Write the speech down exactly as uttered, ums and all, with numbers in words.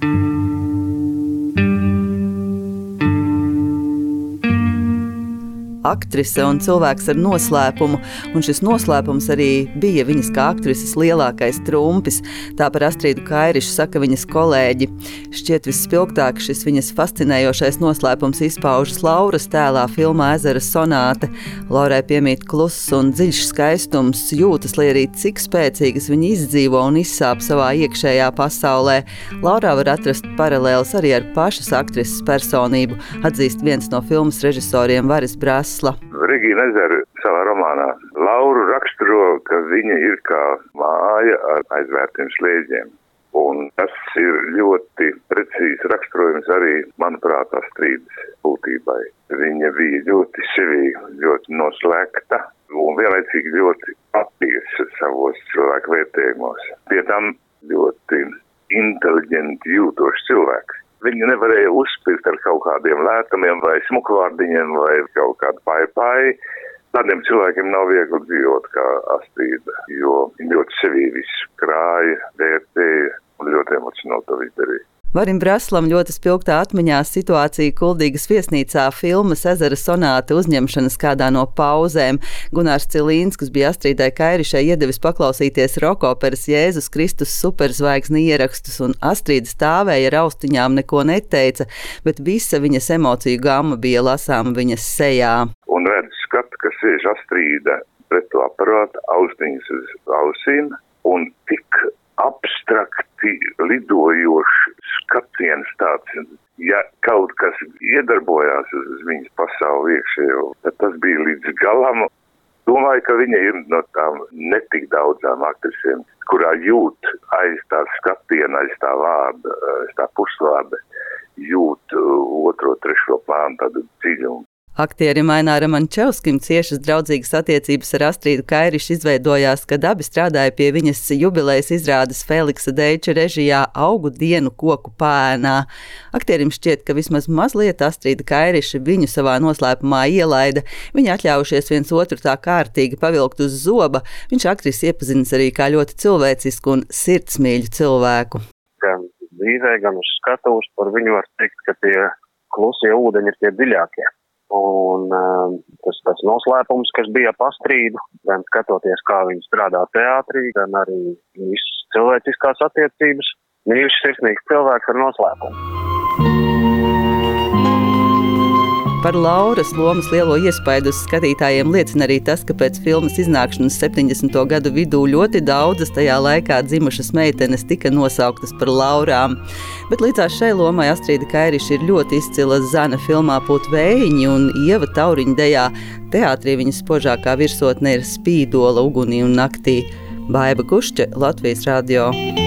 Aktrise un cilvēks ar noslēpumu, un šis noslēpums arī bija viņas kā aktrises lielākais trumpis. Tā par Astrīdu Kairišu saka viņas kolēģi. Šķiet visspilgtāk šis viņas fascinējošais noslēpums izpaužas Lauras tēlā filmā Ezera sonāte. Laurai piemīt kluss un dziļš skaistums, jūtas, lai arī cik spēcīgas viņa izdzīvo un izsāp savā iekšējā pasaulē. Laurā var atrast paralēles arī ar pašas aktrises personību, atzīst viens no filmas režisoriem Varis Brāss. Regīna Ezera savā romānā Lauru raksturo, ka viņa ir kā māja ar aizvērtiem slēdņiem. Un tas ir ļoti precīzi raksturojums arī, manuprāt, Astrīdas būtībai. Viņa bija ļoti sevīga, ļoti noslēgta un vienlaicīgi ļoti patiesa savos cilvēku vērtējumos. Pie tam ļoti inteliģenti jūtošs cilvēks. Viņi nevarēja uzspirt ar kaut kādiem lētumiem vai smukvārdiņiem vai kaut kādu paipai. Tādiem cilvēkiem nav viegli dzīvot kā Astrīda, jo viņi ļoti sevī visu krāja, vērtēja un ļoti emocionāli to izdarīja. Varim Braslam ļoti spilgtā atmiņā situācija Kuldīgas viesnīcā filmas Ezera sonāte uzņemšanas kādā no pauzēm. Gunārs Cilīns, kas bija Astrīdai Kairišai iedevis paklausīties rokoperas Jēzus Kristus superzvaigzni ierakstus, un Astrīda stāvēja ar austiņām, neko neteica, bet visa viņas emociju gama bija lasāma viņas sejā. Un redz skatu, ka sēž Astrīda pret to aparātu, austiņas uz ausīm, un tik abstrakti lidojošs skatiens tāds, ja kaut kas iedarbojās uz viņas pasauli iekšējo, tad tas bija līdz galam. Domāju, ka viņa ir no tām netik daudzām aktrisēm, kurā jūt aiz tā skatiena, aiz tā vārda, aiz tā pusvārda, jūt otro, trešo plānu tādu dziļumu. Aktierim Aināram Ančevskim ciešas draudzīgas attiecības ar Astrīdu Kairišu izveidojās, kad abi strādāja pie viņas jubilejas izrādes Feliksa Deiča režijā Augu dienu koku pēnā. Aktierim šķiet, ka vismaz mazliet Astrīda Kairiša viņu savā noslēpumā ielaida. Viņi atļaujušies viens otru tā kārtīgi pavilkt uz zoba. Viņš aktrisi iepazinis arī kā ļoti cilvēcisku un sirdsmīļu cilvēku. Gan dzīvē, gan uz skatuves par viņu var teikt, ka tie klusie ūdeņi ir tie dziļākie. Un um, tas, tas noslēpums, kas bija ap Astrīdu, gan skatoties, kā viņi strādā teātrī, gan arī visas cilvēciskās attiecības, mīļš sirsnīgs cilvēks ar noslēpumu. Par Lauras lomas lielo iespaidu uz skatītājiem liecina arī tas, ka pēc filmas iznākšanas septiņdesmito gadu vidū ļoti daudzas tajā laikā dzimušas meitenes tika nosauktas par Laurām. Bet līdzās šai lomai Astrīda Kairiša ir ļoti izcila Zana filmā Pūt vējiņi un Ieva Tauriņa dejā. Teātrī viņas spožākā virsotne ir Spīdola ugunī un naktī. Baiba Kušķe, Latvijas radio.